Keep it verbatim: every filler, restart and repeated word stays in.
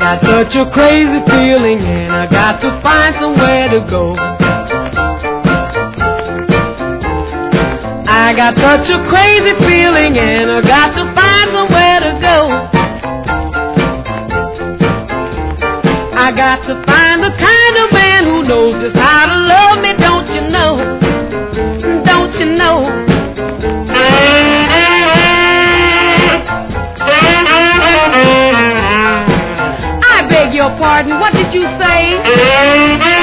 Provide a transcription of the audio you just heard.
got such a crazy feeling and I got to find somewhere to go. I got such a crazy feeling and I got to find somewhere to go. I got to find the kind of man who knows just how to love me, don't you know? Don't you know? I beg your pardon, what did you say?